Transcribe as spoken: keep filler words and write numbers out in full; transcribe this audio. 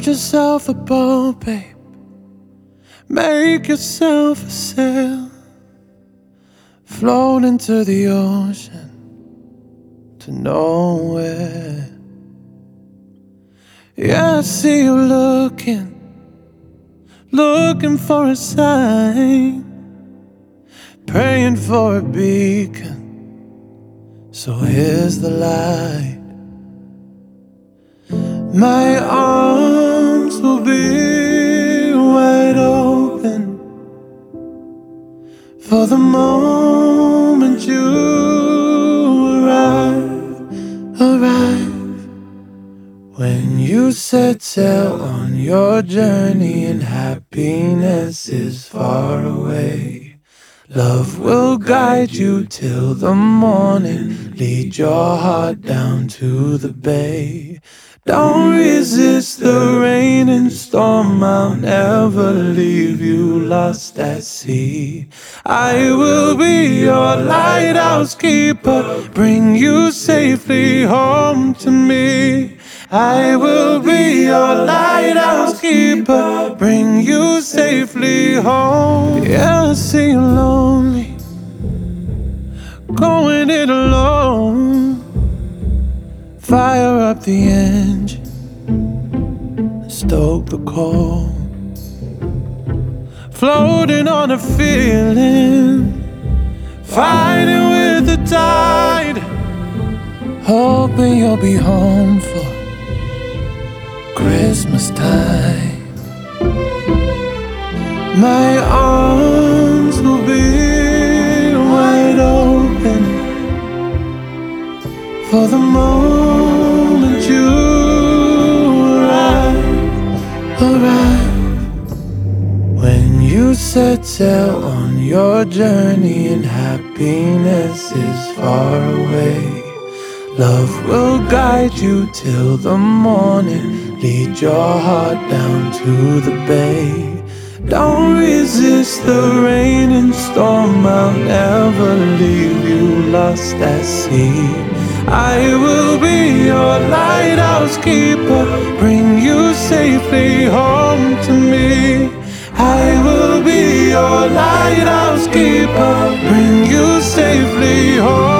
yourself a boat, babe. Make yourself a sail. Float into the ocean to nowhere. Yeah, I see you looking, looking for a sign, praying for a beacon. So here's the light. My arms will be wide open for the moment you arrive, arrive. When you set sail on your journey and happiness is far away, love will guide you till the morning, lead your heart down to the bay. Don't resist the rain and storm, I'll never leave you lost at sea. I will be your lighthouse keeper, bring you safely home to me. I will be your lighthouse keeper, bring you safely home. Yeah, I see you lonely, going it alone. Fire up the engine, stoke the coal. Floating on a feeling, fighting with the tide, hoping you'll be home for Christmas time. My arms will be wide open for the moment you arrive, arrive. When you set sail on your journey and happiness is far away, love will guide you till the morning, lead your heart down to the bay. Don't resist the rain and storm, I'll never leave you lost at sea. I will be your lighthouse keeper, bring you safely home to me. I will be your lighthouse keeper, bring you safely home.